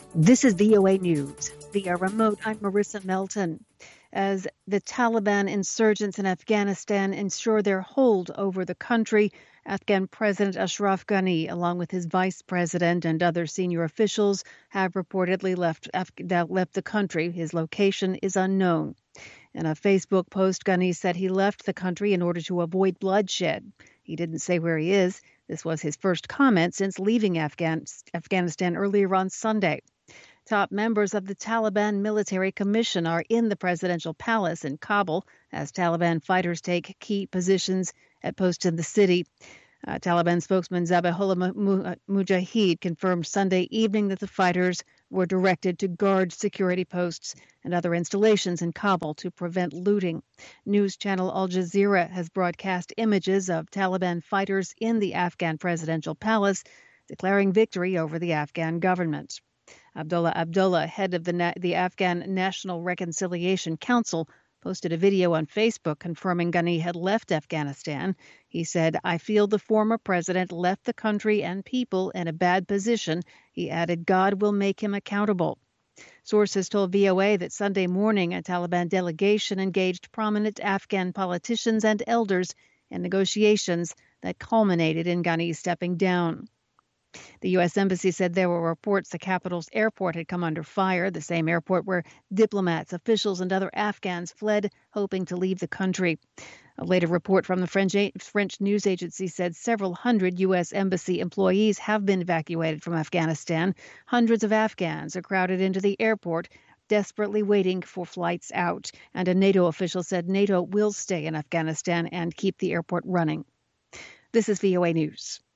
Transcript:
This is VOA News. Via remote, I'm Marissa Melton. As the Taliban insurgents in Afghanistan ensure their hold over the country, Afghan President Ashraf Ghani, along with his vice president and other senior officials, have reportedly left the country. His location is unknown. In a Facebook post, Ghani said he left the country in order to avoid bloodshed. He didn't say where he is. This was his first comment since leaving Afghanistan earlier on Sunday. Top members of the Taliban Military Commission are in the presidential palace in Kabul as Taliban fighters take key positions at posts in the city. Taliban spokesman Zabihullah Mujahid confirmed Sunday evening that the fighters were directed to guard security posts and other installations in Kabul to prevent looting. News channel Al Jazeera has broadcast images of Taliban fighters in the Afghan presidential palace, declaring victory over the Afghan government. Abdullah Abdullah, head of the Afghan National Reconciliation Council, posted a video on Facebook confirming Ghani had left Afghanistan. He said, "I feel the former president left the country and people in a bad position." He added, "God will make him accountable." Sources told VOA that Sunday morning a Taliban delegation engaged prominent Afghan politicians and elders in negotiations that culminated in Ghani stepping down. The U.S. Embassy said there were reports the capital's airport had come under fire, the same airport where diplomats, officials, and other Afghans fled, hoping to leave the country. A later report from the French news agency said several hundred U.S. Embassy employees have been evacuated from Afghanistan. Hundreds of Afghans are crowded into the airport, desperately waiting for flights out. And a NATO official said NATO will stay in Afghanistan and keep the airport running. This is VOA News.